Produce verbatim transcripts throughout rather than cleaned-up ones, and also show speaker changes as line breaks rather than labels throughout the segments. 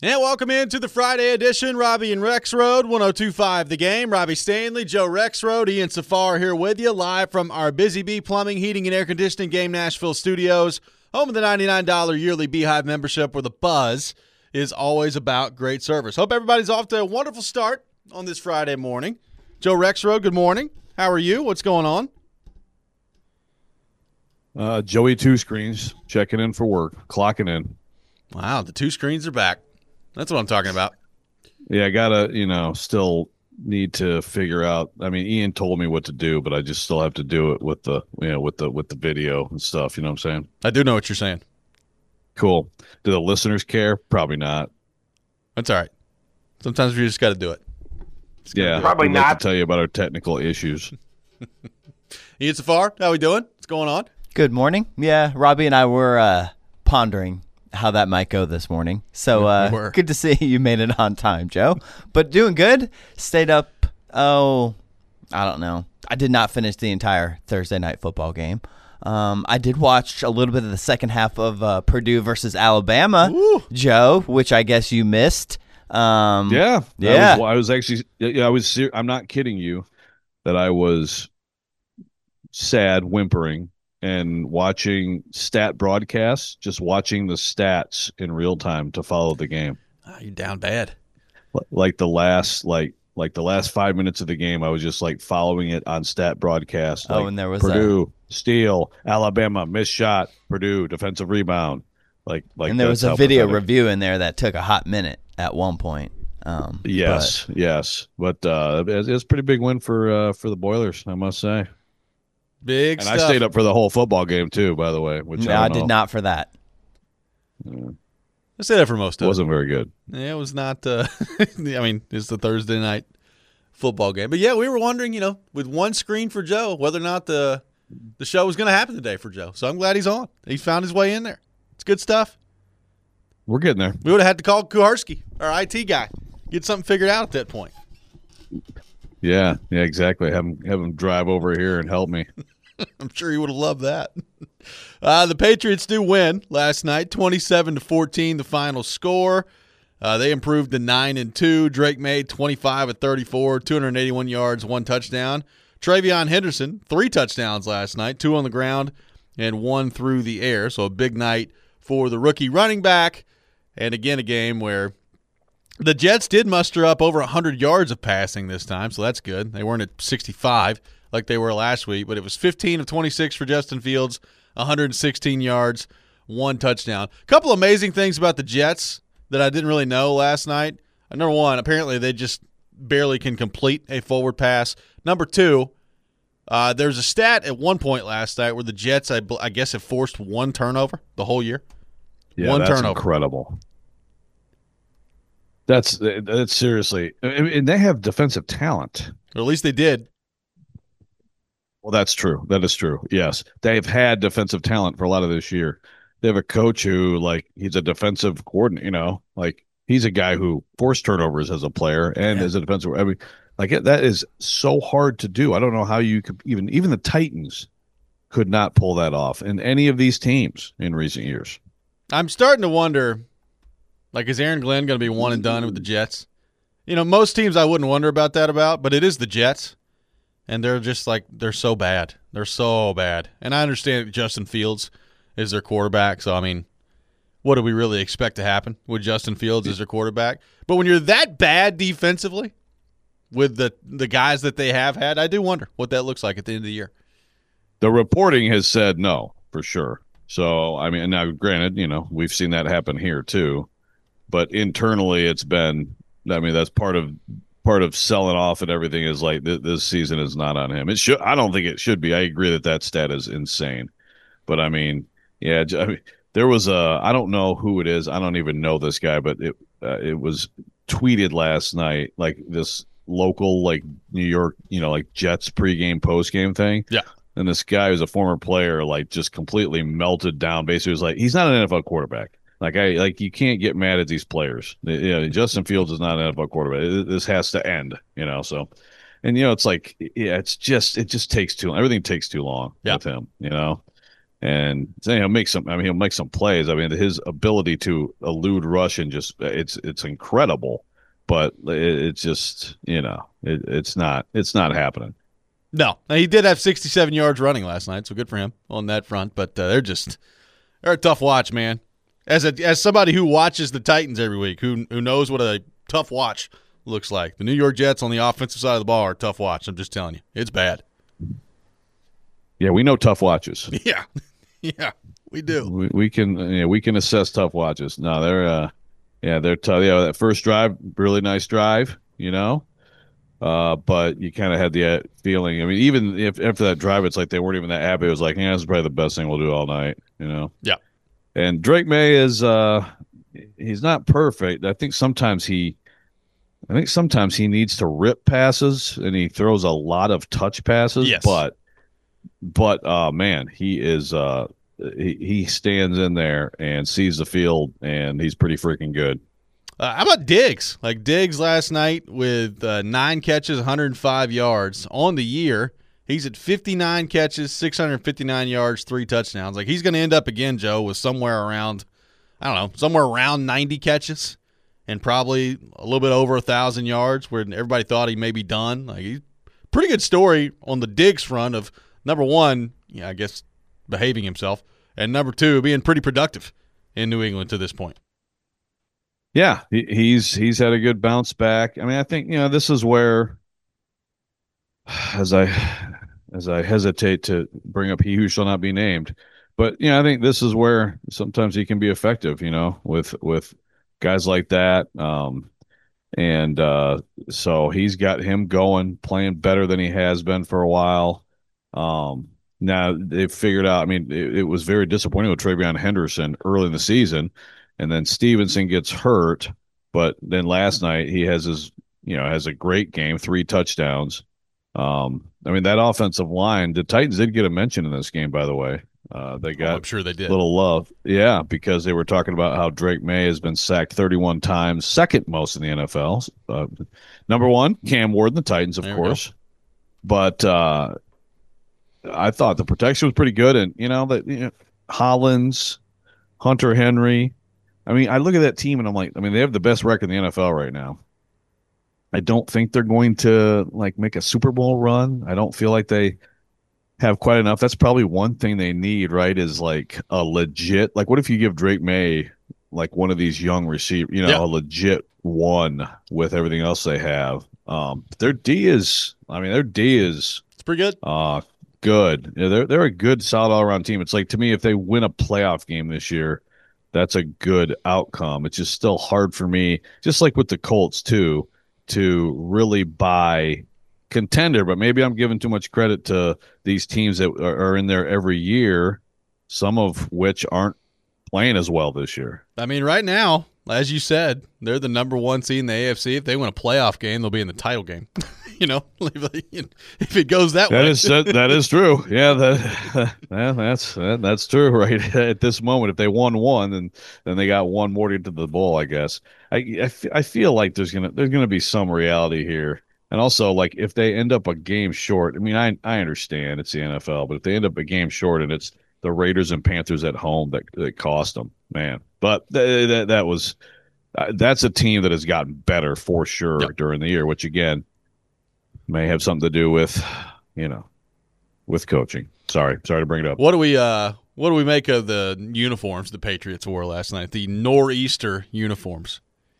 And welcome into the Friday edition, Robbie and Rexroad, one oh two point five The Game. Robbie Stanley, Joe Rexroad, Ian Safar here with you, live from our Busy Bee Plumbing, Heating, and Air Conditioning Game Nashville studios, home of the ninety-nine dollars yearly Beehive membership, where the buzz is always about great service. Hope everybody's off to a wonderful start on this Friday morning. Joe Rexroad, good morning. How are you? What's going on?
Uh, Joey Two Screens, checking in for work, clocking in.
Wow, the two screens are back. That's what I'm talking about.
Yeah, I gotta, you know, still need to figure out. I mean, Ian told me what to do, but I just still have to do it with the, you know, with the with the video and stuff. You know what I'm saying?
I do know what you're saying.
Cool. Do the listeners care? Probably not.
That's all right. Sometimes we just got to do it.
Yeah,
do
probably
we'd like
not.
to tell you about our technical issues.
Ian Safar, how we doing? What's going on?
Good morning. Yeah, Robbie and I were uh, pondering how that might go this morning. So
Yeah, we
uh,
were.
good to see you made it on time, Joe. But doing good. Stayed up, oh, I don't know. I did not finish the entire Thursday night football game. Um, I did watch a little bit of the second half of uh, Purdue versus Alabama,
Ooh.
Joe, which I guess you missed. Um,
Yeah, that
Yeah.
Was, I was actually, yeah, I was. ser- I'm not kidding you, that I was sad, whimpering, and watching stat broadcasts, just watching the stats in real time to follow the game.
Oh, you're down bad.
L- Like the last, like like the last five minutes of the game, I was just like following it on stat broadcast.
Oh,
Like,
and there was
Purdue steal, Alabama missed shot, Purdue defensive rebound. Like like
and there
that's
was a
how
video
pathetic-
review in there that took a hot minute at one point. Um,
Yes, yes, but uh, it's, it's a pretty big win for uh, for the Boilers, I must say.
Big
And
stuff.
I stayed up for the whole football game too, by the way. Which
No,
I,
I
don't
did
know.
not for that.
I stayed up for most
It
of it.
wasn't very good.
Yeah, it was not. Uh, I mean, it's the Thursday night football game. But yeah, we were wondering, you know, with one screen for Joe, whether or not the the show was going to happen today for Joe. So I'm glad he's on. He found his way in there. It's good stuff.
We're getting there.
We would have had to call Kuharski, our I T guy, get something figured out at that point.
Yeah, yeah, exactly. Have him have him drive over here and help me.
I'm sure he would have loved that. Uh, the Patriots do win last night, twenty-seven to fourteen, the final score. Uh, they improved to nine and two. Drake made twenty-five of thirty-four, two hundred eighty-one yards, one touchdown. Travion Henderson, three touchdowns last night, two on the ground and one through the air. So a big night for the rookie running back. And again, a game where the Jets did muster up over one hundred yards of passing this time, so that's good. They weren't at sixty-five like they were last week, but it was fifteen of twenty-six for Justin Fields, one hundred sixteen yards, one touchdown. A couple amazing things about the Jets that I didn't really know last night. Uh, Number one, apparently they just barely can complete a forward pass. Number two, uh, there's a stat at one point last night where the Jets, I, bel- I guess, have forced one turnover the whole year.
Yeah,
One
that's
turnover.
incredible. That's that's seriously, I mean, and they have defensive talent.
Or at least they did.
Well, that's true. That is true. Yes, they've had defensive talent for a lot of this year. They have a coach who, like, he's a defensive coordinator. You know, like he's a guy who forced turnovers as a player and
Yeah.
as a defensive. I mean, like it, that is so hard to do. I don't know how you could even even the Titans could not pull that off in any of these teams in recent years.
I'm starting to wonder, like, is Aaron Glenn going to be one and done with the Jets? You know, most teams I wouldn't wonder about that about, but it is the Jets, and they're just like, they're so bad. They're so bad. And I understand that Justin Fields is their quarterback, so, I mean, what do we really expect to happen with Justin Fields as their quarterback? But when you're that bad defensively with the, the guys that they have had, I do wonder what that looks like at the end of the year.
The reporting has said no, for sure. So, I mean, now granted, you know, we've seen that happen here too, but internally it's been, I mean, that's part of, part of selling off and everything is like, th- this season is not on him. It should, I don't think it should be. I agree that that stat is insane, but I mean, yeah, j- I mean, there was a, I don't know who it is. I don't even know this guy, but it, uh, it was tweeted last night, like this local, like New York, you know, like Jets pregame, postgame thing.
Yeah.
And this guy who's a former player, like, just completely melted down. Basically, was like, he's not an N F L quarterback. Like, I like you can't get mad at these players. You know, Justin Fields is not an N F L quarterback. This has to end. You know, so, and you know, it's like, yeah, it's just it just takes too long. Everything takes too long
Yeah.
with him. You know, And so he'll make some. I mean, he'll make some plays. I mean, his ability to elude rush and just it's it's incredible. But it, it's just you know it, it's not it's not happening.
No, now, he did have sixty-seven yards running last night, so good for him on that front. But uh, they're just they're a tough watch, man. As a as somebody who watches the Titans every week, who who knows what a tough watch looks like. The New York Jets on the offensive side of the ball are a tough watch. I'm just telling you, it's bad.
Yeah, we know tough watches.
Yeah, yeah, we do.
We, we can yeah we can assess tough watches. No, they're uh, yeah they're tough. Yeah, that first drive, really nice drive. You know. Uh, but you kind of had the uh, feeling. I mean, even if after that drive, it's like they weren't even that happy. It was like, yeah, this is probably the best thing we'll do all night, you know?
Yeah.
And Drake May is, uh, he's not perfect. I think sometimes he, I think sometimes he needs to rip passes, and he throws a lot of touch passes.
Yes.
But, but, uh, man, he is, uh, he, he stands in there and sees the field, and he's pretty freaking good.
Uh, how about Diggs? Like Diggs last night with uh, nine catches, one hundred five yards on the year. He's at fifty-nine catches, six hundred fifty-nine yards, three touchdowns. Like he's going to end up again, Joe, with somewhere around, I don't know, somewhere around ninety catches and probably a little bit over one thousand yards where everybody thought he may be done. Like he's pretty good story on the Diggs front of, number one, yeah, I guess behaving himself, and number two, being pretty productive in New England to this point.
Yeah, he, he's he's had a good bounce back. I mean, I think you know this is where, as I as I hesitate to bring up he who shall not be named, but you know I think this is where sometimes he can be effective. You know, with with guys like that, um, and uh, so he's got him going, playing better than he has been for a while. Um, now they've figured out. I mean, it, it was very disappointing with TreVeyon Henderson early in the season. And then Stevenson gets hurt, but then last night he has his, you know, has a great game, three touchdowns. Um, I mean, that offensive line, the Titans did get a mention in this game, by the way. Uh, they got
oh, I'm sure they did.
a little love. Yeah, because they were talking about how Drake May has been sacked thirty-one times, second most in the N F L. Uh, number one, Cam Ward, the Titans, of course. But uh, I thought the protection was pretty good. And, you know, that you know, Hollins, Hunter Henry, I mean, I look at that team and I'm like, I mean, they have the best record in the N F L right now. I don't think they're going to like make a Super Bowl run. I don't feel like they have quite enough. That's probably one thing they need, right? Is like a legit, like what if you give Drake May like one of these young receivers, you know, yeah. a legit one with everything else they have. Um, their D is, I mean, their D is
it's pretty good.
Uh, good. Yeah, they're they're a good, solid all around team. It's like to me, if they win a playoff game this year, that's a good outcome. It's just still hard for me, just like with the Colts too, to really buy contender. But maybe I'm giving too much credit to these teams that are in there every year, some of which aren't playing as well this year.
I mean, right now, as you said, they're the number one seed in the A F C. If they win a playoff game, they'll be in the title game. you know, if it goes that,
that
way.
Is, that, that is true. Yeah, that, yeah that's that, that's true right at this moment. If they won one, then then they got one more to get to the bowl, I guess. I, I, I feel like there's gonna there's gonna be some reality here. And also, like, if they end up a game short, I mean, I I understand it's the N F L, but if they end up a game short and it's the Raiders and Panthers at home that that cost them, man. But th- that that was uh, that's a team that has gotten better for sure yep. during the year, which again may have something to do with, you know, with coaching. Sorry, sorry to bring it up.
What do we uh what do we make of the uniforms the Patriots wore last night? The nor'easter uniforms.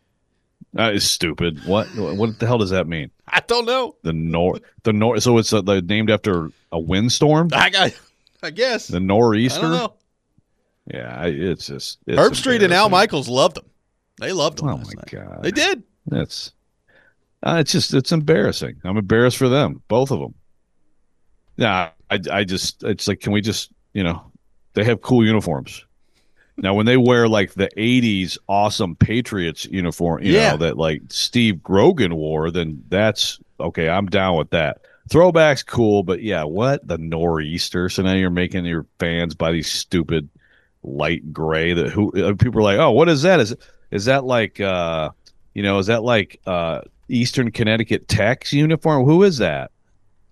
That is stupid. What what the hell does that mean?
I don't know.
The nor the nor so it's uh, named after a windstorm.
I got. I guess
the nor'easter.
I don't know.
Yeah, it's just it's
Herb Street and Al Michaels loved them. They loved them.
Oh
last
my
night.
god,
they did.
That's uh, it's just it's embarrassing. I'm embarrassed for them, both of them. Yeah, I I just it's like, can we just you know they have cool uniforms. Now, when they wear like the eighties awesome Patriots uniform, you
yeah.
know, that like Steve Grogan wore, then that's okay. I'm down with that. Throwback's cool, but yeah, what? The nor'easter. So now you're making your fans buy these stupid light gray that who people are like, oh, what is that? Is is that like uh you know, is that like uh Eastern Connecticut Tech's uniform? Who is that?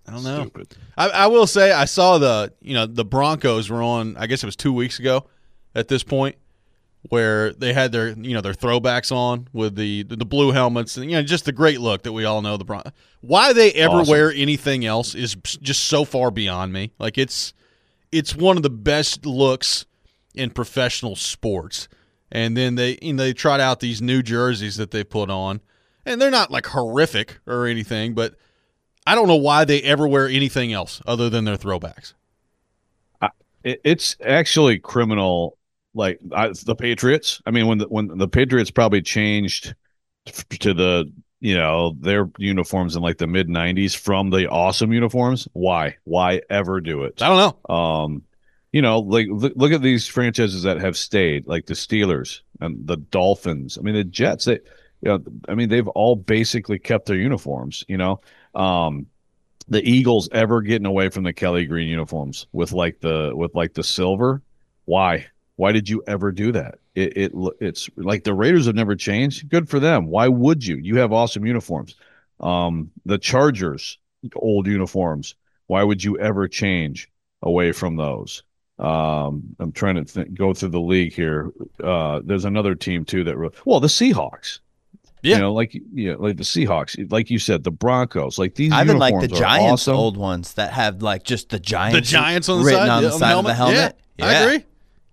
I don't know.
Stupid.
I, I will say I saw the you know the Broncos were on. I guess it was two weeks ago, at this point, where they had their you know their throwbacks on with the the blue helmets and you know just the great look that we all know the Bron. Why they ever
Awesome.
wear anything else is just so far beyond me. Like it's it's one of the best looks in professional sports. And then they you know, they trot out these new jerseys that they put on, and they're not like horrific or anything, but I don't know why they ever wear anything else other than their throwbacks.
I, it, it's actually criminal. Like I, the Patriots. I mean, when the when the Patriots probably changed to the you know their uniforms in like the mid nineties from the awesome uniforms. Why? Why ever do it?
I don't know.
Um, you know, like look, look at these franchises that have stayed, like the Steelers and the Dolphins. I mean, the Jets. They, you know, I mean, they've all basically kept their uniforms. You know, um, the Eagles ever getting away from the Kelly green uniforms with like the with like the silver. Why? Why did you ever do that? It, it it's like the Raiders have never changed. Good for them. Why would you? You have awesome uniforms. Um, the Chargers, old uniforms. Why would you ever change away from those? Um, I'm trying to think, go through the league here. Uh, there's another team too that re- well, the Seahawks.
Yeah.
You know, like yeah, like the Seahawks, like you said, the Broncos, like these.
I even like
uniforms
the
are
Giants
awesome.
old ones that have like just the Giants,
The Giants on the
written
side,
on
yeah,
the side of the helmet.
Yeah, I agree.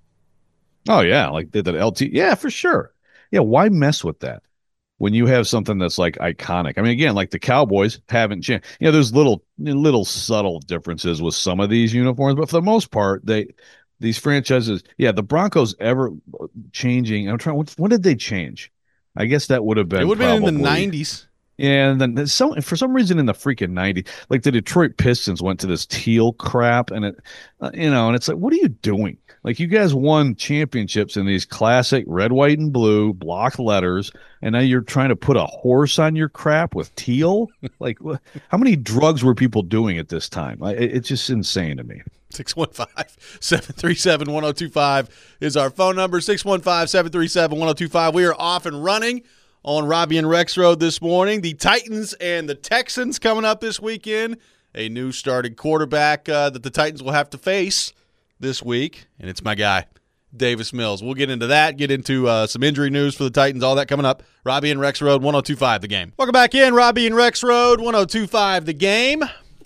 Oh yeah, like the, the L T. Yeah, for sure. Yeah, why mess with that when you have something that's like iconic? I mean, again, like the Cowboys haven't changed. You know, there's little little subtle differences with some of these uniforms, but for the most part, they these franchises. Yeah, the Broncos ever changing. I'm trying. What, when did they change? I guess that would have been.
It would have been in the
probably-
nineties.
Yeah, and then there's some for some reason in the freaking nineties, like the Detroit Pistons went to this teal crap, and it, uh, you know, and it's like, what are you doing? Like you guys won championships in these classic red, white, and blue block letters, and now you're trying to put a horse on your crap with teal. Like, wh- how many drugs were people doing at this time? I, it- it's just insane to me.
six one five, seven three seven, one oh two five is our phone number. six one five, seven three seven, one oh two five. We are off and running on Robbie and Rex Road this morning. The Titans and the Texans coming up this weekend. A new starting quarterback uh, that the Titans will have to face this week, and it's my guy, Davis Mills. We'll get into that, get into uh, some injury news for the Titans, all that coming up. Robbie and Rex Road, one oh two five The Game. Welcome back in, Robbie and Rex Road, one oh two five The Game.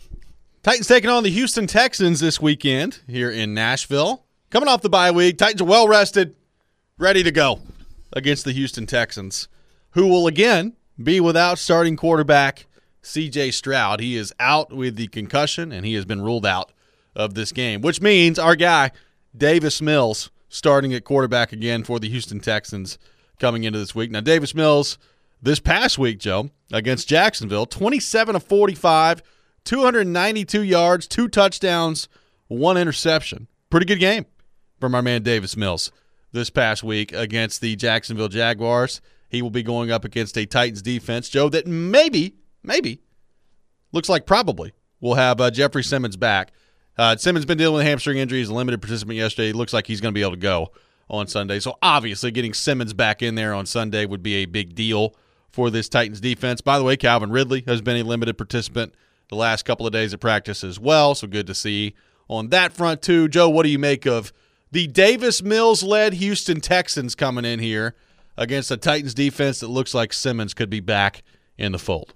Titans taking on the Houston Texans this weekend here in Nashville. Coming off the bye week, Titans are well rested, ready to go against the Houston Texans, who will again be without starting quarterback C J Stroud. He is out with the concussion, and he has been ruled out of this game, which means our guy, Davis Mills, starting at quarterback again for the Houston Texans coming into this week. Now, Davis Mills, this past week, Joe, against Jacksonville, twenty-seven of forty-five, two hundred ninety-two yards, two touchdowns, one interception. Pretty good game from our man Davis Mills this past week against the Jacksonville Jaguars. He will be going up against a Titans defense, Joe, that maybe, maybe, looks like probably will have uh, Jeffrey Simmons back. Uh, Simmons been dealing with a hamstring injury. He's a limited participant yesterday. It looks like he's going to be able to go on Sunday. So, obviously, getting Simmons back in there on Sunday would be a big deal for this Titans defense. By the way, Calvin Ridley has been a limited participant the last couple of days at practice as well, so good to see on that front, too. Joe, what do you make of the Davis Mills-led Houston Texans coming in here against a Titans defense that looks like Simmons could be back in the fold?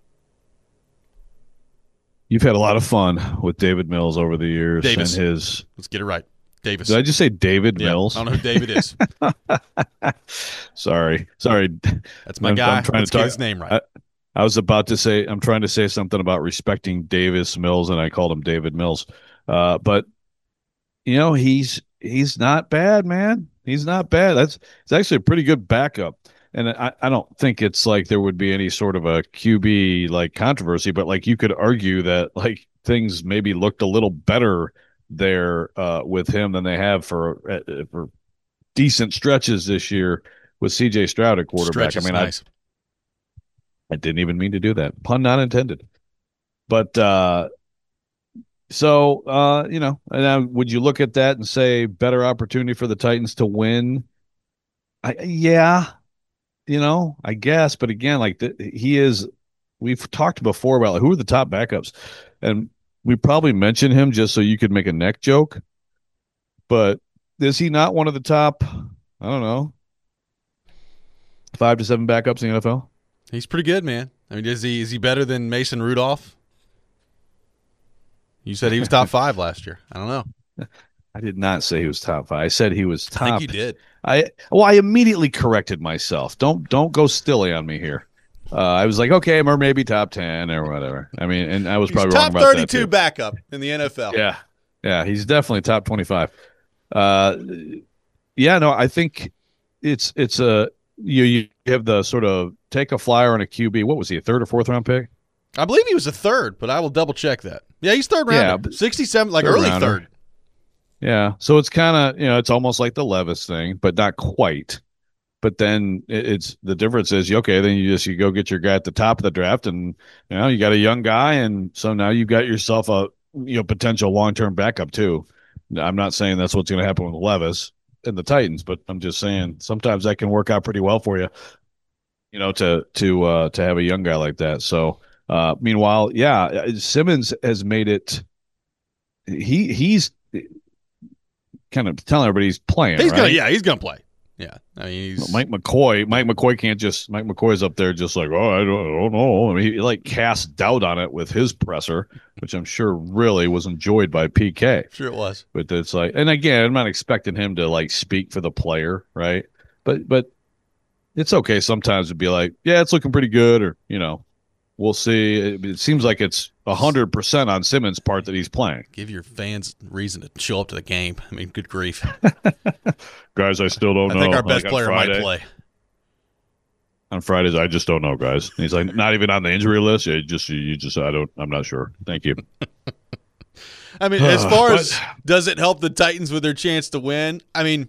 You've had a lot of fun with David Mills over the years.
Davis.
And his.
Let's get it right. Davis.
Did I just say David
Yeah,
Mills?
I don't know who David is.
Sorry, sorry.
That's my
I'm-
guy.
I'm trying
Let's
to
get
talk-
his name right.
I, I was about to say I'm trying to say something about respecting Davis Mills, and I called him David Mills. Uh, but you know he's he's not bad, man. He's not bad. That's it's actually a pretty good backup. And I, I don't think it's like there would be any sort of a Q B like controversy, but like you could argue that like things maybe looked a little better there uh, with him than they have for uh, for decent stretches this year with C J Stroud at quarterback.
Stretch is
I mean,
nice.
I, I didn't even mean to do that. Pun not intended. But uh, so uh, you know, and now would you look at that and say better opportunity for the Titans to win? I, yeah. You know, I guess, but again, like the, he is we've talked before about like, who are the top backups, and we probably mentioned him just so you could make a neck joke. But is he not one of the top? I don't know, five to seven backups in the N F L.
He's pretty good, man. I mean, is he is he better than Mason Rudolph? You said he was top five last year. I don't know.
I did not say he was top five. I said he was top.
I think you did.
I well, I immediately corrected myself. Don't don't go stilly on me here. Uh, I was like, okay, or maybe top ten or whatever. I mean, and I was
He's
probably
top
wrong about that
thirty-two
too.
backup in the N F L.
Yeah, yeah, he's definitely top twenty-five. Uh, yeah, no, I think it's it's a you you have the sort of take a flyer on a Q B. What was he, a third or fourth round pick?
I believe he was a third, but I will double check that. Yeah, he's third rounder.
Yeah,
sixty-seven, like
third
early
rounder.
third.
Yeah, so it's kind of, you know, it's almost like the Levis thing, but not quite. But then it- it's the difference is, okay, then you just you go get your guy at the top of the draft, and you know you got a young guy, and so now you've got yourself a you know potential long term backup too. I'm not saying that's what's going to happen with Levis and the Titans, but I'm just saying sometimes that can work out pretty well for you. You know, to to uh, to have a young guy like that. So uh, meanwhile, yeah, Simmons has made it. He he's kind of telling everybody he's playing.
He's
right?
gonna, yeah, he's gonna play. Yeah, I mean, he's
Mike McCoy. Mike McCoy can't just. Mike McCoy's up there just like, oh, I don't, I don't know. I mean, he like cast doubt on it with his presser, which I'm sure really was enjoyed by P K.
sure it was.
But it's like, and again, I'm not expecting him to like speak for the player, right? But but it's okay sometimes to be like, yeah, it's looking pretty good, or you know, we'll see. It, it seems like it's a hundred percent on Simmons' part that he's playing.
Give your fans reason to show up to the game. I mean, good grief.
Guys, I still don't
I
know.
think our best
Like on
player
Friday-
might play.
on Fridays. I just don't know, guys. And he's like, not even on the injury list. Yeah, just you just I don't. I'm not sure. Thank you.
I mean, as far
But-
as does it help the Titans with their chance to win? I mean,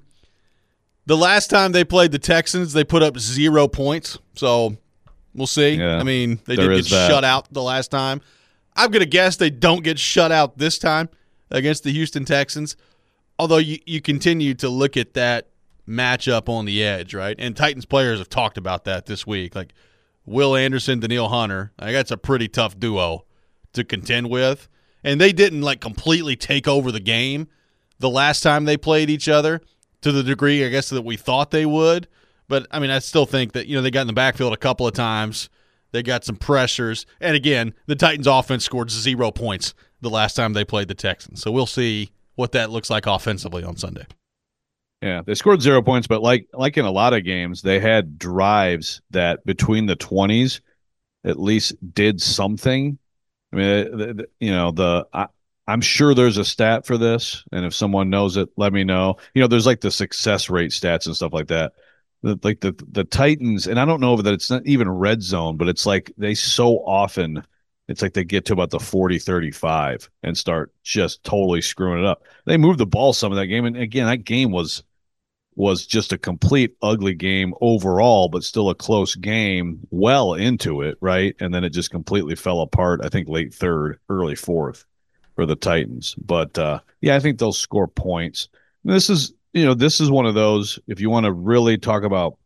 the last time they played the Texans, they put up zero points. So we'll see.
Yeah,
I mean, they
there
did
is
get
that.
shut out the last time. I'm going to guess they don't get shut out this time against the Houston Texans, although you, you continue to look at that matchup on the edge, right? And Titans players have talked about that this week. Like Will Anderson, Danielle Hunter, like that's a pretty tough duo to contend with. And they didn't like completely take over the game the last time they played each other to the degree, I guess, that we thought they would. But, I mean, I still think that, you know, they got in the backfield a couple of times. They got some pressures. And, again, the Titans' offense scored zero points the last time they played the Texans. So we'll see what that looks like offensively on Sunday.
Yeah, they scored zero points, but like like in a lot of games, they had drives that between the twenties at least did something. I mean, the, the, you know, the I, I'm sure there's a stat for this, and if someone knows it, let me know. You know, there's like the success rate stats and stuff like that. The, like the the Titans, and I don't know that it's not even red zone, but it's like they so often, it's like they get to about the forty thirty-five and start just totally screwing it up. They moved the ball some of that game, and again, that game was was just a complete ugly game overall, but still a close game well into it, right? And then it just completely fell apart, I think late third, early fourth for the Titans. But uh, yeah, I think they'll score points. This is, you know, this is one of those, if you want to really talk about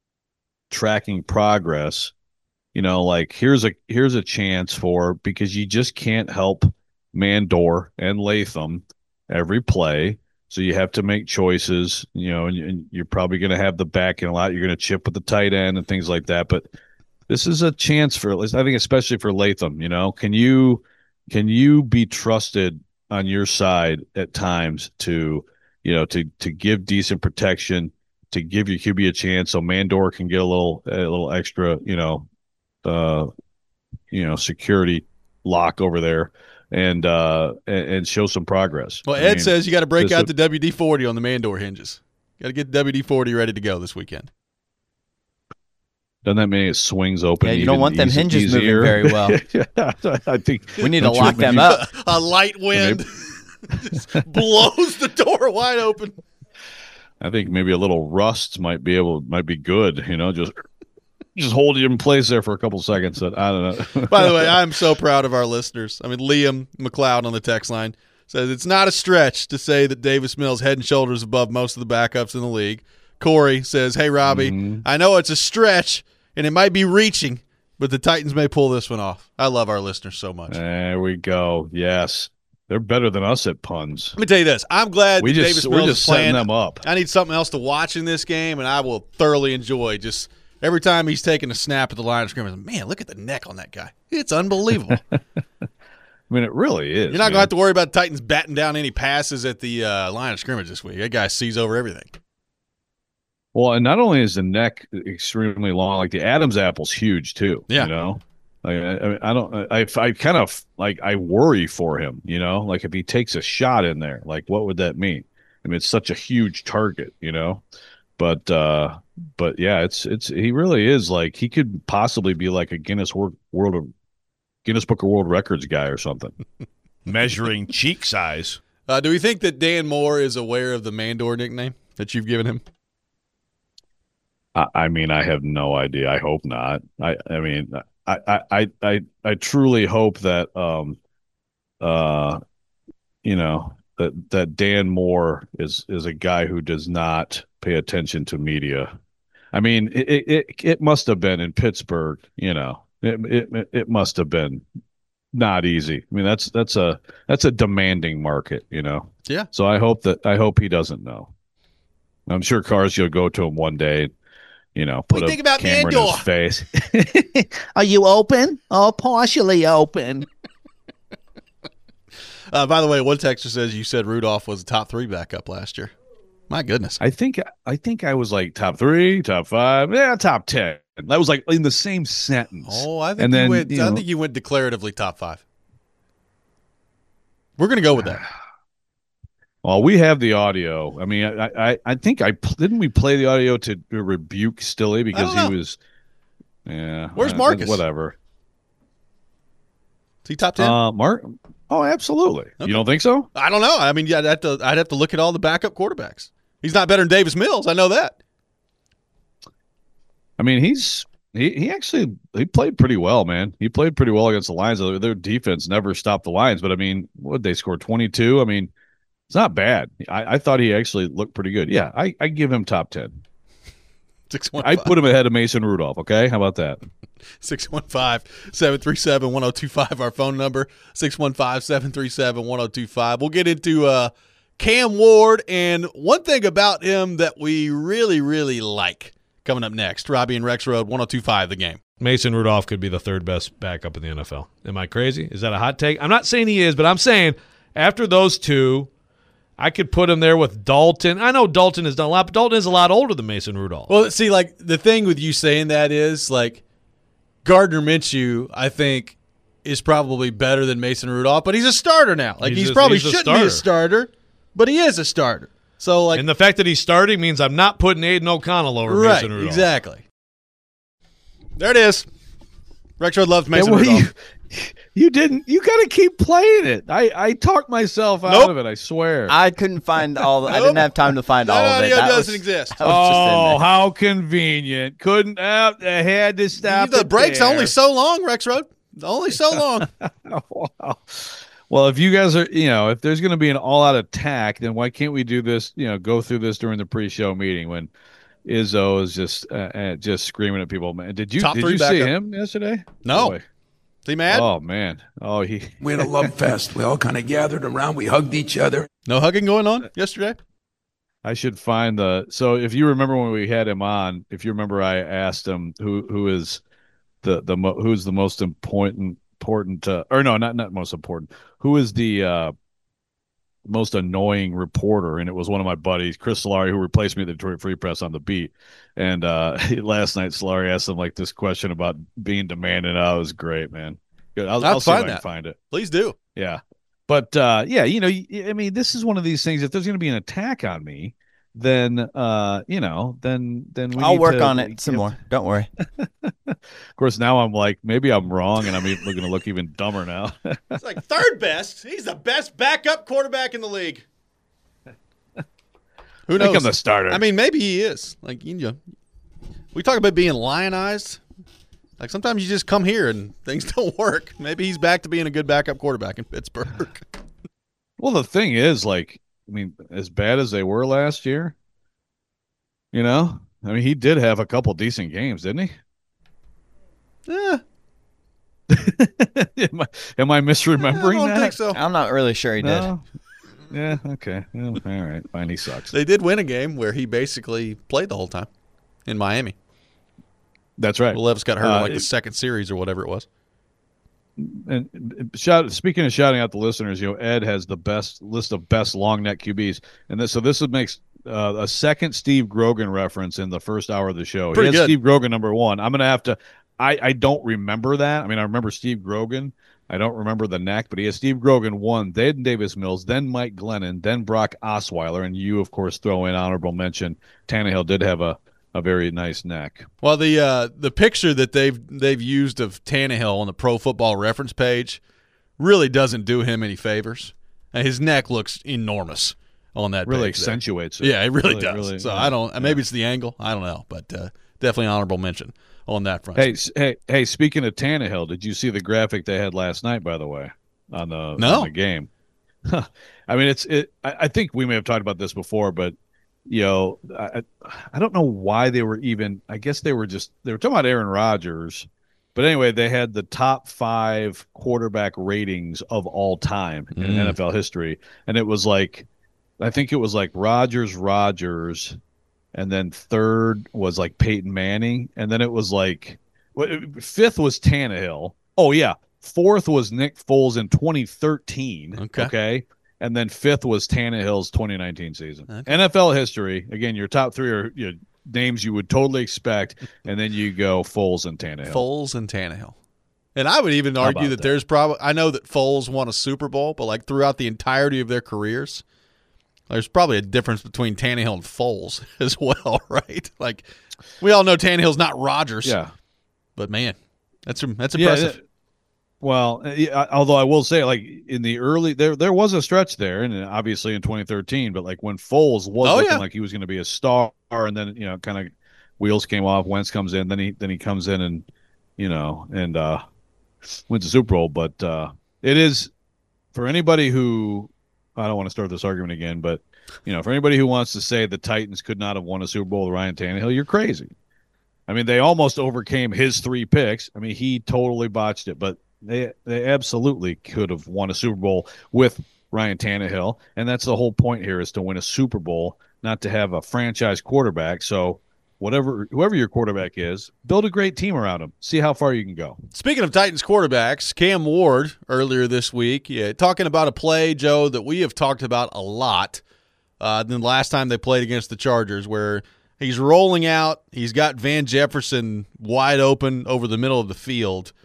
tracking progress, you know, like here's a here's a chance for, because you just can't help Mandor and Latham every play. So you have to make choices, you know, and, and you're probably going to have the back end a lot. You're going to chip with the tight end and things like that. But this is a chance for, I think, especially for Latham. You know, can you can you be trusted on your side at times to, you know, to to give decent protection, to give your Q B a chance, so Mandor can get a little a little extra, you know, uh, you know, security lock over there. And uh and, and show some progress.
Well,
I
Ed
mean,
says you got to break
this
out
would-
the W D forty on the Mandor hinges. Got to get the W D forty ready to go this weekend.
Doesn't that mean it swings open?
Yeah, you don't
even
want them
easy-
hinges moving
easier?
very well.
Yeah, I think
We need to
don't you-
lock them
you-
up.
A light wind just blows the door wide open.
I think maybe a little rust might be able might be good. You know, just just hold you in place there for a couple seconds. I don't know.
By the way, I'm so proud of our listeners. I mean, Liam McLeod on the text line says it's not a stretch to say that Davis Mills head and shoulders above most of the backups in the league. Corey says, hey, Robbie,
Mhm.
I know it's a stretch and it might be reaching, but the Titans may pull this one off. I love our listeners so much.
There we go. Yes. They're better than us at puns.
Let me tell you this. I'm glad
we
that
just,
Davis
we're
Mills
just
is playing.
setting them up.
I need something else to watch in this game, and I will thoroughly enjoy just every time he's taking a snap at the line of scrimmage. Man, look at the neck on that guy. It's unbelievable.
I mean, it really is.
You're not going to have to worry about Titans batting down any passes at the uh, line of scrimmage this week. That guy sees over everything.
Well, and not only is the neck extremely long, like the Adam's apple's huge too. Yeah. You know? Like, I, I don't, I, I kind of like, I worry for him, you know, like if he takes a shot in there, like what would that mean? I mean, it's such a huge target, you know, but, uh, but yeah, it's, it's, he really is like, he could possibly be like a Guinness World, World of Guinness Book of World Records guy or something.
Measuring cheek size.
Uh, do we think that Dan Moore is aware of the Mandor nickname that you've given him?
I, I mean, I have no idea. I hope not. I, I mean, I, I, I, I truly hope that, um, uh, you know, that, that Dan Moore is, is a guy who does not pay attention to media. I mean, it, it, it must have been in Pittsburgh, you know, it, it, it must have been not easy. I mean, that's, that's a, that's a demanding market, you know?
Yeah.
So I hope that, I hope he doesn't know. I'm sure Cars, you'll go to him one day, you know, put
what do you
a
think about
camera
Mandor?
in his face. Are you open? Oh, partially open.
Uh, by the way, one texter says you said Rudolph was a top three backup last year. My goodness.
I think I think I was like top three, top five, yeah, top ten. That was like in the same sentence.
Oh, I think
and
you
then,
went.
you
I
know,
think you went declaratively top five. We're gonna go with that.
Well, we have the audio. I mean, I I, I think I didn't we play the audio to rebuke Stille because he was. Yeah.
Where's
uh,
Marcus?
Whatever.
Is he top ten?
Uh, Mark. Oh, absolutely.
Okay.
You don't think so?
I don't know. I mean, yeah, I'd have to. I'd have to look at all the backup quarterbacks. He's not better than Davis Mills. I know that.
I mean, he's he he actually he played pretty well, man. He played pretty well against the Lions. Their defense never stopped the Lions, but I mean, what they scored twenty-two? I mean, it's not bad. I, I thought he actually looked pretty good. Yeah, I, I give him top ten.
Six one.
I put him ahead of Mason Rudolph. Okay, how about that?
six one five, seven three seven, one oh two five, our phone number, six one five, seven three seven, one oh two five. We'll get into uh, Cam Ward, and one thing about him that we really, really like coming up next. Robbie and Rex Road, one oh two five, The Game.
Mason Rudolph could be the third best backup in the N F L. Am I crazy? Is that a hot take? I'm not saying he is, but I'm saying after those two, I could put him there with Dalton. I know Dalton has done a lot, but Dalton is a lot older than Mason Rudolph.
Well, see, like, the thing with you saying that is, like, Gardner Minshew, I think, is probably better than Mason Rudolph, but he's a starter now. Like,
He's
he's
a-
probably
he's a
shouldn't be a starter, but he is a starter. So, like,
And the fact that he's starting means I'm not putting Aiden O'Connell over
right,
Mason Rudolph.
exactly. There it is. Rexford loves Mason
Yeah, well,
Rudolph.
You, you didn't. You got to keep playing it. I, I talked myself out
Nope.
of it. I swear.
I couldn't find all. The, I
Nope.
didn't have time to find all
That
of it.
audio
That
doesn't
was-
exist.
that was just in
oh,
there.
how convenient! Couldn't. Uh, I had to stop.
the
it
break's
there.
only so long, Rex Road. Only so long.
Wow. Well, if you guys are, you know, if there's going to be an all-out attack, then why can't we do this? You know, go through this during the pre-show meeting when Izzo is just uh, uh, just screaming at people. Man, did you
Top
did
three
you see
backup.
him yesterday?
No.
Boy.
Is he mad?
Oh man. Oh he.
We had a love fest. We all kind of gathered around. We hugged each other.
No hugging going on yesterday?
I should find the. So if you remember when we had him on, if you remember, I asked him who who is the the mo- who's the most important important uh, or no not not most important who is the uh, most annoying reporter, and it was one of my buddies, Chris Solari, who replaced me at the Detroit Free Press on the beat. And uh, last night, Solari asked him like this question about being demanding. Oh, it was great, man. Good. I'll,
I'll
I'll see if
find
I can
that.
find it.
Please do.
Yeah. But uh, yeah, you know, y- I mean, this is one of these things. If there's going to be an attack on me, then uh, you know, then then we
I'll
need
work
to,
on
like,
it some
have-
more. Don't worry.
Of course, now I'm like, maybe I'm wrong, and I'm even going to look even dumber now.
It's like third best. He's the best backup quarterback in the league. Who
I think
knows?
I'm the starter.
I mean, maybe he is. Like, you know, we talk about being lionized. Like, sometimes you just come here and things don't work. Maybe he's back to being a good backup quarterback in Pittsburgh.
Well, the thing is, like, I mean, as bad as they were last year, you know, I mean, he did have a couple decent games, didn't he?
Eh,
am, I, am I misremembering
I don't
that?
think so.
I'm not really sure he did.
No? Yeah, okay. Well, all right, fine, he sucks.
They did win a game where he basically played the whole time in Miami.
That's right.
Will Levis got hurt
Uh,
in like the
it-
second series or whatever it was.
And shout, speaking of shouting out the listeners, you know, Ed has the best list of best long neck Q Bs, and this, so this would make uh, a second Steve Grogan reference in the first hour of the show.
Pretty
he has
good.
Steve Grogan number one. I'm gonna have to. I I don't remember that. I mean, I remember Steve Grogan. I don't remember the neck, but he has Steve Grogan one, then Davis Mills, then Mike Glennon, then Brock Osweiler, and you, of course, throw in honorable mention. Tannehill did have a, a very nice neck.
Well, the uh, the picture that they've they've used of Tannehill on the Pro Football Reference page really doesn't do him any favors. And his neck looks enormous on that.
Really
page there.
accentuates it.
Yeah, it really,
Really,
does.
really,
so
yeah.
I don't. Maybe it's the angle. I don't know, but uh, definitely honorable mention on that front.
Hey, s- hey, hey! Speaking of Tannehill, did you see the graphic they had last night? By the way, on the
No.
on the game. I mean, it's it. I, I think we may have talked about this before, but you know, I I don't know why they were even. I guess they were just they were talking about Aaron Rodgers, but anyway, they had the top five quarterback ratings of all time in
Mm.
N F L history, and it was like, I think it was like Rodgers, Rodgers. And then third was like Peyton Manning. And then it was like wh- fifth was Tannehill. Oh, yeah. Fourth was Nick Foles in twenty thirteen.
Okay.
Okay. And then fifth was Tannehill's twenty nineteen season.
Okay.
N F L history. Again, your top three are you know, names you would totally expect. And then you go Foles and Tannehill.
Foles and Tannehill. And I would even
How
argue
about
that,
that?
there's probably, I know that Foles won a Super Bowl, but like throughout the entirety of their careers, there's probably a difference between Tannehill and Foles as well, right? Like we all know Tannehill's not Rodgers,
Yeah.
but man, that's that's
Yeah,
impressive.
it- Well, uh, yeah, although I will say, like in the early, there there was a stretch there, and obviously in twenty thirteen, but like when Foles was
Oh,
looking
yeah.
like he was going to be a star, and then you know, kind of wheels came off. Wentz comes in, then he then he comes in and you know and uh, wins the Super Bowl. But uh, it is for anybody who I don't want to start this argument again, but you know, for anybody who wants to say the Titans could not have won a Super Bowl with Ryan Tannehill, you're crazy. I mean, they almost overcame his three picks. I mean, he totally botched it, but they they absolutely could have won a Super Bowl with Ryan Tannehill, and that's the whole point here is to win a Super Bowl, not to have a franchise quarterback. So whatever whoever your quarterback is, build a great team around him. See how far you can go.
Speaking of Titans quarterbacks, Cam Ward earlier this week, yeah, talking about a play, Joe, that we have talked about a lot uh, than the last time they played against the Chargers, where he's rolling out, he's got Van Jefferson wide open over the middle of the field,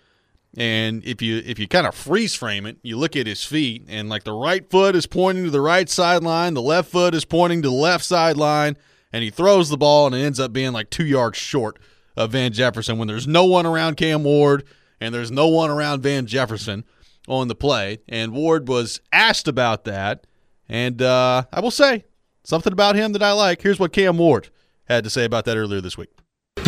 and if you if you kind of freeze frame it, you look at his feet, and like the right foot is pointing to the right sideline, the left foot is pointing to the left sideline, and he throws the ball, and it ends up being like two yards short of Van Jefferson when there's no one around Cam Ward and there's no one around Van Jefferson on the play. And Ward was asked about that, and uh, I will say something about him that I like. Here's what Cam Ward had to say about that earlier this week.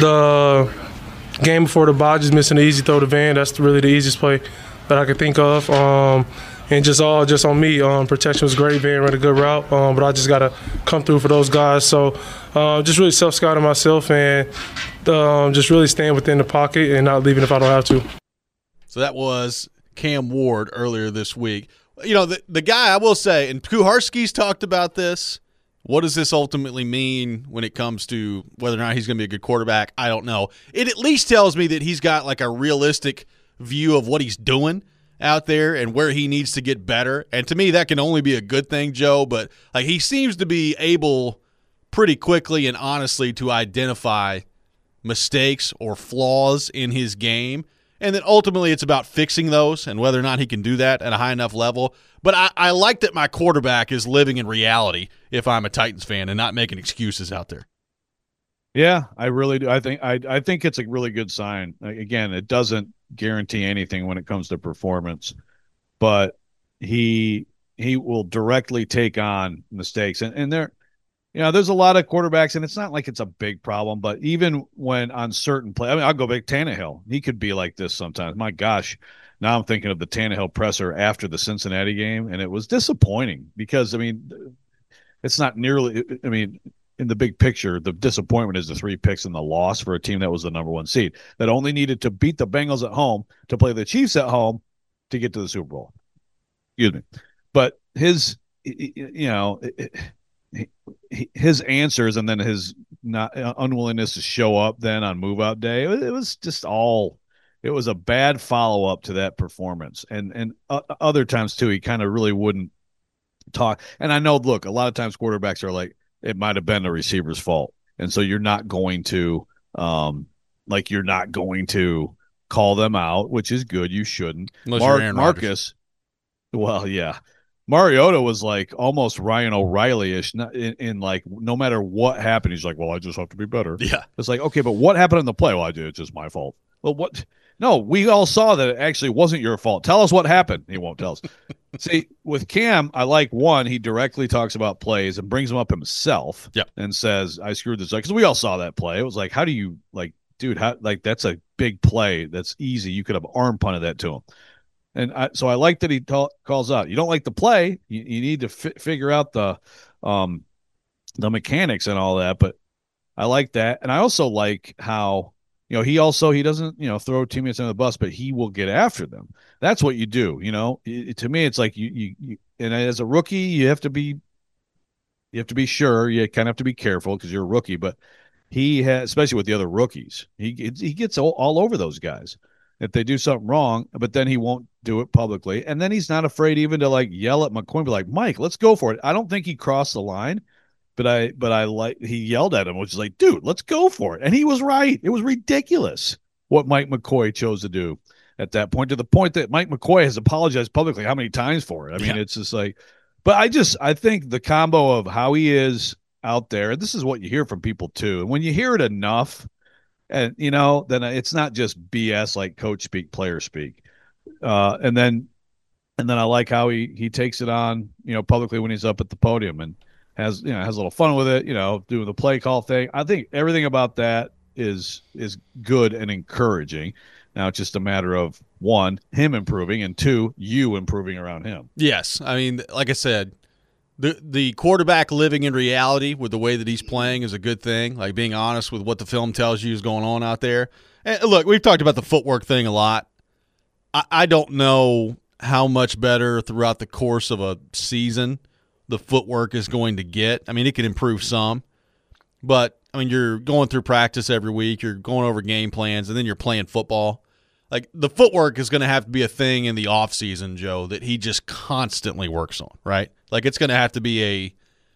The game before the bye, just missing the easy throw to Van. That's really the easiest play that I could think of. Um, and just all just on me. Um, protection was great. Van ran a good route, um, but I just got to come through for those guys. So uh, just really self-scouting myself and um, just really staying within the pocket and not leaving if I don't have to.
So that was Cam Ward earlier this week. You know, the, the guy, I will say, and Kuharski's talked about this. What does this ultimately mean when it comes to whether or not he's going to be a good quarterback? I don't know. It at least tells me that he's got like a realistic view of what he's doing out there and where he needs to get better. And to me, that can only be a good thing, Joe. But like he seems to be able pretty quickly and honestly to identify mistakes or flaws in his game. And then ultimately it's about fixing those and whether or not he can do that at a high enough level. But I, I like that my quarterback is living in reality if I'm a Titans fan and not making excuses out there.
Yeah, I really do. I think I I think it's a really good sign. Like, again, it doesn't guarantee anything when it comes to performance, but he he will directly take on mistakes. And and there, you know, there's a lot of quarterbacks, and it's not like it's a big problem. But even when on certain play, I mean, I'll go back Tannehill. He could be like this sometimes. My gosh, now I'm thinking of the Tannehill presser after the Cincinnati game, and it was disappointing because I mean, it's not nearly. I mean. in the big picture, the disappointment is the three picks and the loss for a team that was the number one seed that only needed to beat the Bengals at home to play the Chiefs at home to get to the Super Bowl. Excuse me. But his, you know, his answers and then his not unwillingness to show up then on move out day, it was just all, it was a bad follow up to that performance. And, and uh, other times too, he kind of really wouldn't talk. And I know, look, a lot of times quarterbacks are like, it might have been the receiver's fault. And so you're not going to, um, like, you're not going to call them out, which is good. You shouldn't. Mar- Marcus, well, yeah. Mariota was like almost Ryan O'Reilly-ish in, in like, no matter what happened, he's like, well, I just have to be better.
Yeah.
It's like, okay, but what happened in the play? Well, I did. It's just my fault. Well, what? No, we all saw that it actually wasn't your fault. Tell us what happened. He won't tell us. See, with Cam, I like one, he directly talks about plays and brings them up himself.
Yep.
And says, I screwed this up. Because we all saw that play. It was like, how do you, like, dude, how, like, that's a big play. That's easy. You could have arm punted that to him. And I, so I like that he ta- calls out. You don't like the play. You, you need to fi- figure out the um, the mechanics and all that. But I like that. And I also like how, you know, he also, he doesn't, you know, throw teammates under the bus, but he will get after them. That's what you do. You know, it, to me, it's like you, you, you, and as a rookie, you have to be, you have to be sure. You kind of have to be careful because you're a rookie. But he has, especially with the other rookies, he he gets all, all over those guys if they do something wrong, but then he won't do it publicly. And then he's not afraid even to like yell at McCoy and be like, Mike, let's go for it. I don't think he crossed the line, but I, but I like, he yelled at him, which is like, dude, let's go for it. And he was right. It was ridiculous what Mike McCoy chose to do at that point, to the point that Mike McCoy has apologized publicly how many times for it. I mean, yeah. It's just like, but I just, I think the combo of how he is out there, this is what you hear from people too. And when you hear it enough, and, you know, then it's not just B S like coach speak, player speak. Uh, and then, and then I like how he, he takes it on, you know, publicly when he's up at the podium and has, you know, has a little fun with it, you know, doing the play call thing. I think everything about that is, is good and encouraging. Now it's just a matter of one, him improving, and two, you improving around him.
Yes. I mean, like I said, The the quarterback living in reality with the way that he's playing is a good thing, like being honest with what the film tells you is going on out there. And look, we've talked about the footwork thing a lot. I, I don't know how much better throughout the course of a season the footwork is going to get. I mean, it could improve some. But, I mean, you're going through practice every week. You're going over game plans, and then you're playing football. Like, the footwork is going to have to be a thing in the offseason, Joe, that he just constantly works on, right? Like, it's going to have to be a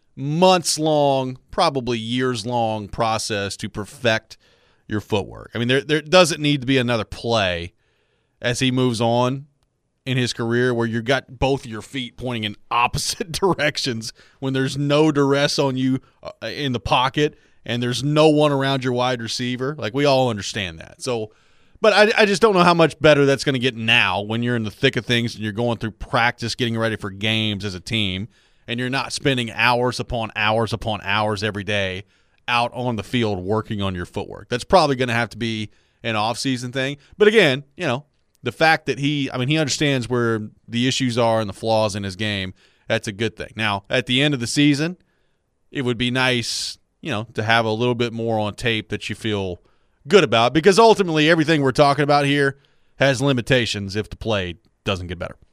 months-long, probably years-long process to perfect your footwork. I mean, there there doesn't need to be another play as he moves on in his career where you've got both of your feet pointing in opposite directions when there's no duress on you in the pocket and there's no one around your wide receiver. Like, we all understand that. So, but I, I just don't know how much better that's going to get now when you're in the thick of things and you're going through practice, getting ready for games as a team, and you're not spending hours upon hours upon hours every day out on the field working on your footwork. That's probably going to have to be an off-season thing. But again, you know, the fact that he, I mean, he understands where the issues are and the flaws in his game, that's a good thing. Now, at the end of the season, it would be nice, you know, to have a little bit more on tape that you feel good about, because ultimately everything we're talking about here has limitations if the play doesn't get better.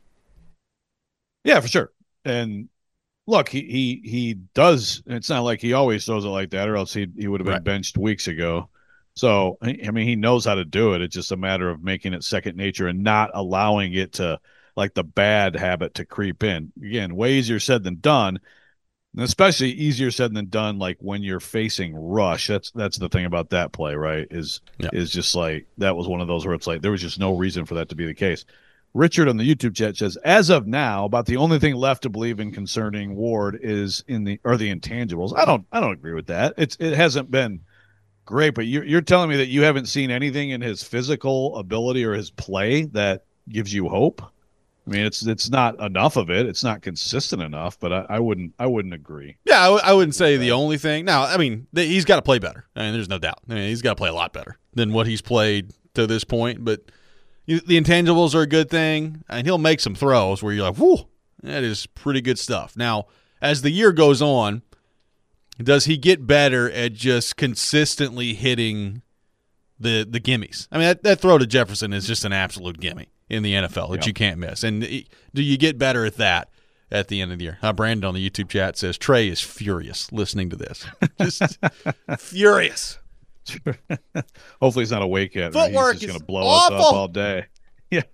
Yeah, for sure. And look, he he he does. It's not like he always throws it like that, or else he he would have been right. benched weeks ago. So I mean, he knows how to do it. It's just a matter of making it second nature and not allowing it to, like, the bad habit to creep in. Again, way easier said than done. And especially easier said than done, like when you're facing rush. That's that's the thing about that play, right? Is yeah. is just like, that was one of those where it's like there was just no reason for that to be the case. Richard on the YouTube chat says, as of now, about the only thing left to believe in concerning Ward is in the are the intangibles. I don't I don't agree with that. It's it hasn't been great, but you're you're telling me that you haven't seen anything in his physical ability or his play that gives you hope? I mean, it's it's not enough of it. It's not consistent enough, but I, I wouldn't I wouldn't agree.
Yeah, I, w- I wouldn't say the only thing. Now, I mean, th- he's got to play better. I mean, there's no doubt. I mean, he's got to play a lot better than what he's played to this point. But you, the intangibles are a good thing, and he'll make some throws where you're like, whew, that is pretty good stuff. Now, as the year goes on, does he get better at just consistently hitting the the gimmies? I mean, that, that throw to Jefferson is just an absolute gimme in the N F L that
yeah.
you can't miss. And do you get better at that at the end of the year? Uh, Brandon on the YouTube chat says Trey is furious listening to this. Just furious.
Hopefully he's not awake yet.
Footwork
He's just
is
going to blow
awful.
us up all day. Yeah.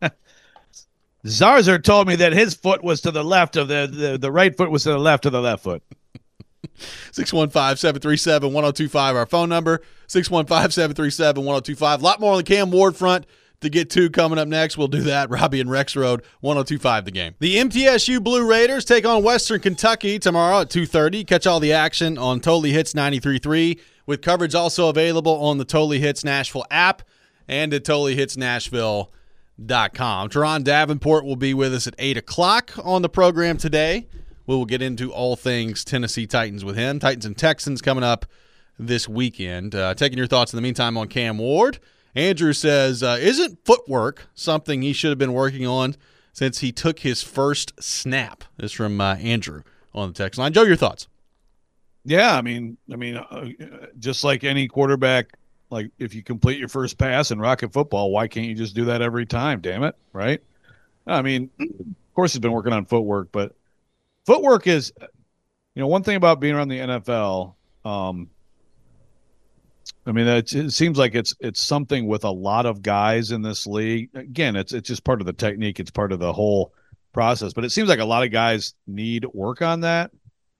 Zarzer told me that his foot was to the left of the, the, the right foot was to the left of the left foot.
six one five, seven three seven, one oh two five, our phone number, six one five, seven three seven, one oh two five. A lot more on the Cam Ward front to get to coming up next. We'll do that. Robbie and Rex Road, one oh two five the game. The M T S U Blue Raiders take on Western Kentucky tomorrow at two thirty. Catch all the action on Totally Hits ninety-three point three, with coverage also available on the Totally Hits Nashville app and at totally hits nashville dot com. Teron Davenport will be with us at eight o'clock on the program today. We will get into all things Tennessee Titans with him. Titans and Texans coming up this weekend. Uh, taking your thoughts in the meantime on Cam Ward. Andrew says, uh, isn't footwork something he should have been working on since he took his first snap? This is from uh, Andrew on the text line. Joe, your thoughts?
Yeah, I mean, I mean, uh, just like any quarterback, like if you complete your first pass in Rocket football, why can't you just do that every time? Damn it, right? I mean, of course he's been working on footwork, but footwork is, you know, one thing about being around the N F L. Um, I mean, it, it seems like it's it's something with a lot of guys in this league. Again, it's it's just part of the technique. It's part of the whole process. But it seems like a lot of guys need work on that.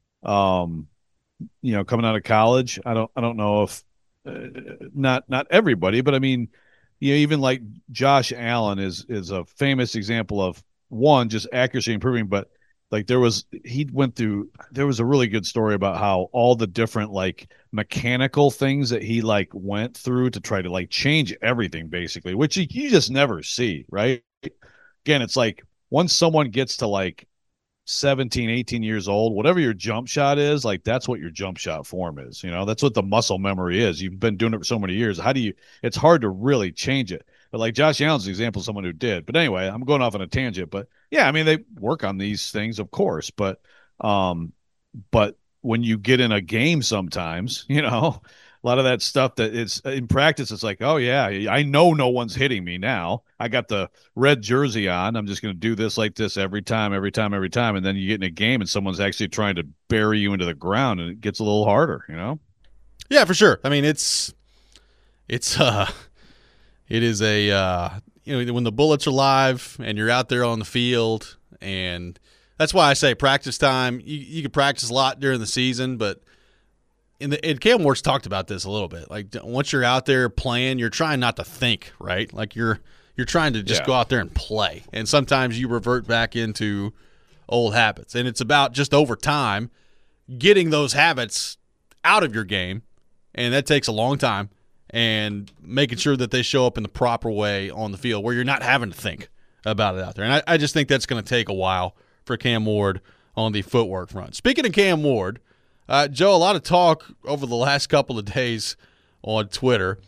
Um, you know, coming out of college, I don't I don't know if uh, not not everybody, but I mean, you know, even like Josh Allen is is a famous example of one, just accuracy improving, but like there was he went through there was a really good story about how all the different like mechanical things that he like went through to try to like change everything basically, which you, you just never see, right? Again, it's like once someone gets to like seventeen, eighteen years old, whatever your jump shot is, like that's what your jump shot form is, you know, that's what the muscle memory is. You've been doing it for so many years. How do you, it's hard to really change it. But like Josh Allen's an example of someone who did. But anyway, I'm going off on a tangent. But yeah, I mean, they work on these things, of course. But um, but when you get in a game sometimes, you know, a lot of that stuff that it's in practice, it's like, oh, yeah, I know no one's hitting me now. I got the red jersey on. I'm just going to do this like this every time, every time, every time. And then you get in a game and someone's actually trying to bury you into the ground and it gets a little harder, you know?
Yeah, for sure. I mean, it's it's uh It is a, uh, you know, when the bullets are live and you're out there on the field, and that's why I say practice time, you, you can practice a lot during the season, but in the, and Cam Ward's talked about this a little bit. Like once you're out there playing, you're trying not to think, right? Like you're, you're trying to just
yeah.
go out there and play. And sometimes you revert back into old habits. And it's about just over time getting those habits out of your game, and that takes a long time. And making sure that they show up in the proper way on the field where you're not having to think about it out there. And I, I just think that's going to take a while for Cam Ward on the footwork front. Speaking of Cam Ward, uh, Joe, a lot of talk over the last couple of days on Twitter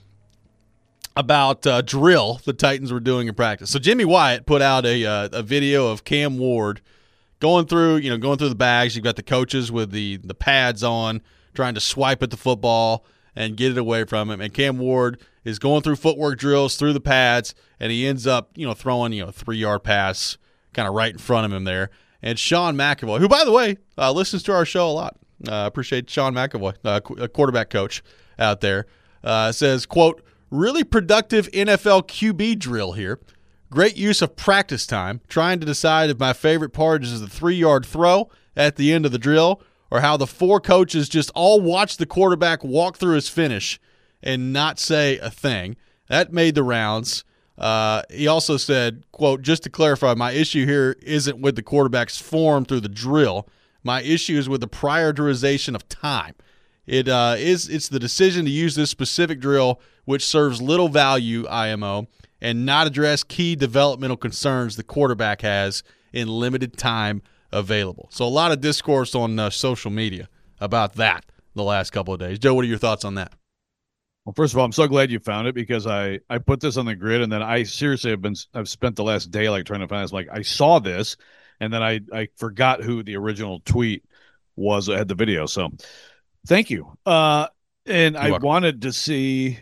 about uh, drill the Titans were doing in practice. So Jimmy Wyatt put out a uh, a video of Cam Ward going through, you know, going through the bags. You've got the coaches with the the pads on, trying to swipe at the football and get it away from him. And Cam Ward is going through footwork drills through the pads, and he ends up, you know, throwing, you know, a three-yard pass kind of right in front of him there. And Sean McAvoy, who, by the way, uh, listens to our show a lot. I uh, appreciate Sean McAvoy, uh, a quarterback coach out there, uh, says, quote, really productive N F L Q B drill here. Great use of practice time, trying to decide if my favorite part is the three-yard throw at the end of the drill, or how the four coaches just all watch the quarterback walk through his finish and not say a thing. That made the rounds. Uh, he also said, quote, just to clarify, my issue here isn't with the quarterback's form through the drill. My issue is with the prioritization of time. It uh, is it's the decision to use this specific drill, which serves little value, I M O, and not address key developmental concerns the quarterback has in limited time available. So a lot of discourse on uh, social media about that the last couple of days. Joe, what are your thoughts on that?
Well, first of all, I'm so glad you found it because I, I put this on the grid and then I seriously have been I've spent the last day like trying to find this. Like I saw this and then I, I forgot who the original tweet was that had the video. So Thank you. Uh, and
You're
I
welcome.
wanted to see,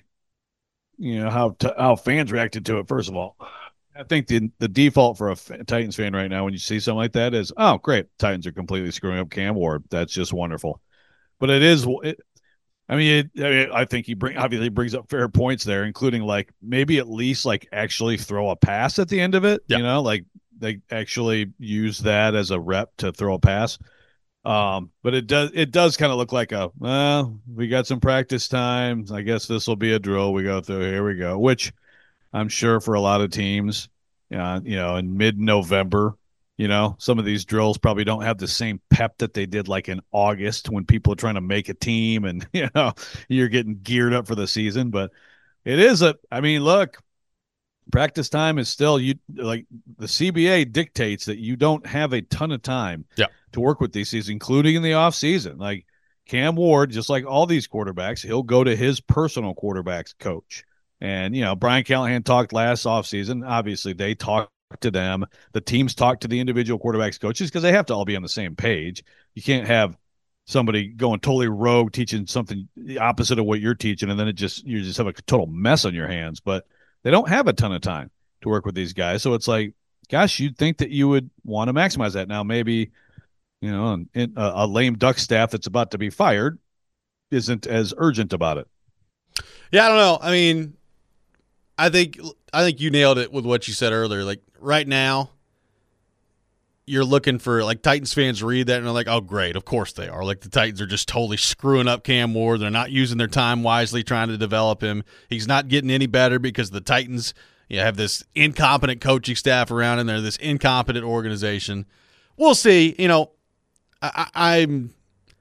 you know, how t- how fans reacted to it. First of all, I think the the default for a f- Titans fan right now when you see something like that is, oh, great, Titans are completely screwing up Cam Ward. That's just wonderful. But it is. It, I mean, it, I mean, I think he bring obviously brings up fair points there, including like maybe at least like actually throw a pass at the end of it.
Yeah.
You know, like they actually use that as a rep to throw a pass. Um, but it does it does kind of look like a well, we got some practice time. I guess this will be a drill we go through. Here we go. Which I'm sure for a lot of teams, uh, you know, in mid-November, you know, some of these drills probably don't have the same pep that they did like in August when people are trying to make a team and you know you're getting geared up for the season. But it is a. I mean, look, practice time is still you like the C B A dictates that you don't have a ton of time
Yeah.
to work with these seasons, including in the off season. Like Cam Ward, just like all these quarterbacks, he'll go to his personal quarterbacks coach. And you know, Brian Callahan talked last offseason. Obviously, they talked to them. The teams talk to the individual quarterbacks coaches because they have to all be on the same page. You can't have somebody going totally rogue teaching something the opposite of what you're teaching, and then it just you just have a total mess on your hands. But they don't have a ton of time to work with these guys. So it's like, gosh, you'd think that you would want to maximize that. Now, maybe, you know, an, a, a lame duck staff that's about to be fired isn't as urgent about it.
Yeah, I don't know. I mean, I think I think you nailed it with what you said earlier. Like right now, you're looking for like Titans fans read that and they're like, oh, great, of course they are. Like the Titans are just totally screwing up Cam Ward. They're not using their time wisely trying to develop him. He's not getting any better because the Titans you know, have this incompetent coaching staff around and they're this incompetent organization. We'll see. You know, I, I, I'm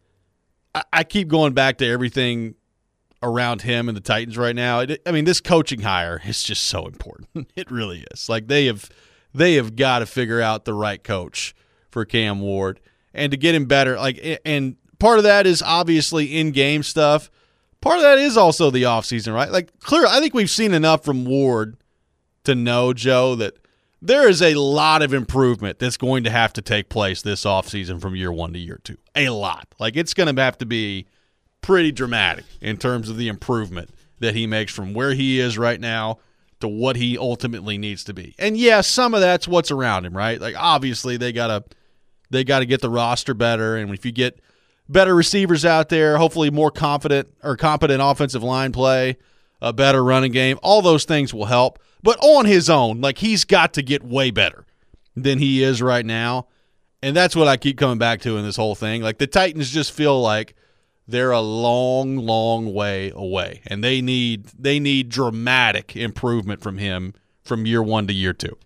I, I keep going back to everything around him and the Titans right now. It, I mean, this coaching hire is just so important. It really is. Like they have they have got to figure out the right coach for Cam Ward and to get him better. Like, and part of that is obviously in-game stuff. Part of that is also the offseason, right? Like, clear. I think we've seen enough from Ward to know, Joe, that there is a lot of improvement that's going to have to take place this offseason from year one to year two. A lot. Like, it's going to have to be pretty dramatic in terms of the improvement that he makes from where he is right now to what he ultimately needs to be. And yeah, some of that's what's around him, right? Like obviously they gotta they gotta get the roster better, and if you get better receivers out there, hopefully more confident or competent offensive line play, a better running game, all those things will help. But on his own, like he's got to get way better than he is right now. And that's what I keep coming back to in this whole thing. Like the Titans just feel like they're a long, long way away, and they need they need dramatic improvement from him from year one to year two.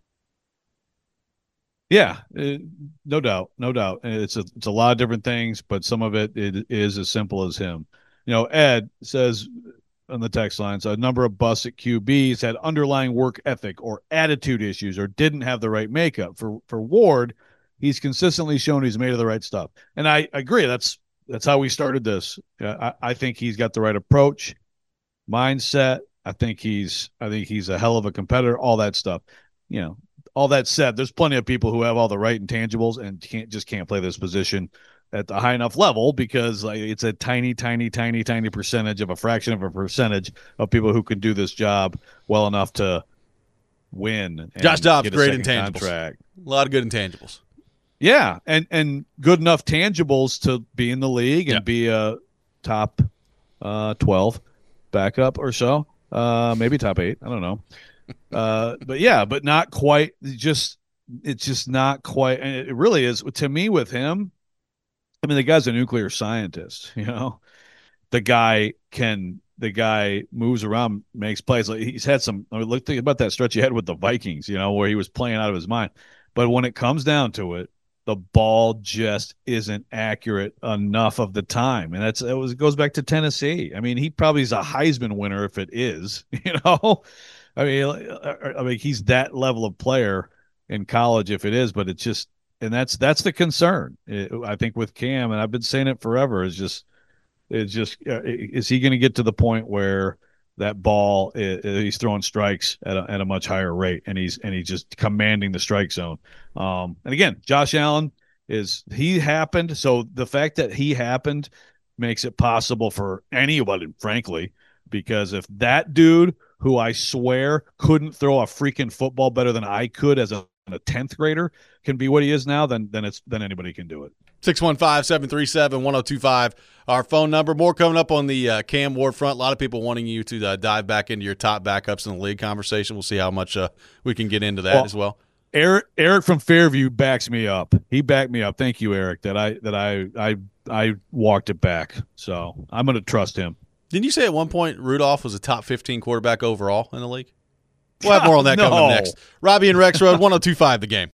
Yeah, it, no doubt, no doubt. And it's a it's a lot of different things, but some of it, it is as simple as him. You know, Ed says on the text lines, a number of busts at Q Bs had underlying work ethic or attitude issues or didn't have the right makeup. For for Ward, he's consistently shown he's made of the right stuff, and I agree. That's That's how we started this. I, I think he's got the right approach, mindset. I think he's I think he's a hell of a competitor, all that stuff. You know, all that said, there's plenty of people who have all the right intangibles and can't just can't play this position at the high enough level because like, it's a tiny, tiny, tiny, tiny percentage of a fraction of a percentage of people who can do this job well enough to win. And
Josh Dobbs,
get a
great
second
intangibles.
Contract.
A lot of good intangibles.
Yeah, and and good enough tangibles to be in the league and
yeah.
be a top uh, twelve backup or so, uh, maybe top eight. I don't know, uh, but yeah, but not quite. Just it's just not quite. And it really is to me with him. I mean, the guy's a nuclear scientist. You know, the guy can. The guy moves around, makes plays. Like he's had some. I mean, look, think about that stretch he had with the Vikings. You know, where he was playing out of his mind. But when it comes down to it, the ball just isn't accurate enough of the time. And that's it, was, it goes back to Tennessee. I mean, he probably is a Heisman winner if it is, you know, I mean, I mean, he's that level of player in college if it is, but it's just, and that's, that's the concern. It, I think with Cam, and I've been saying it forever, is just, it's just, uh, is he going to get to the point where that ball is, he's throwing strikes at a, at a much higher rate, and he's and he's just commanding the strike zone. Um, and again, Josh Allen is he happened. So the fact that he happened makes it possible for anybody, frankly, because if that dude, who I swear couldn't throw a freaking football better than I could as a, a tenth grader, can be what he is now, then then it's then anybody can do it.
six one five, seven three seven, one oh two five, our phone number. More coming up on the uh, Cam Ward front. A lot of people wanting you to uh, dive back into your top backups in the league conversation. We'll see how much uh, we can get into that
well,
as well.
Eric Eric from Fairview backs me up. He backed me up. Thank you, Eric, that I that I I I walked it back. So I'm going to trust him.
Didn't you say at one point Rudolph was a top fifteen quarterback overall in the league? We'll have more on that
no.
coming up next. Robbie and Rex Road, one oh two five The Game.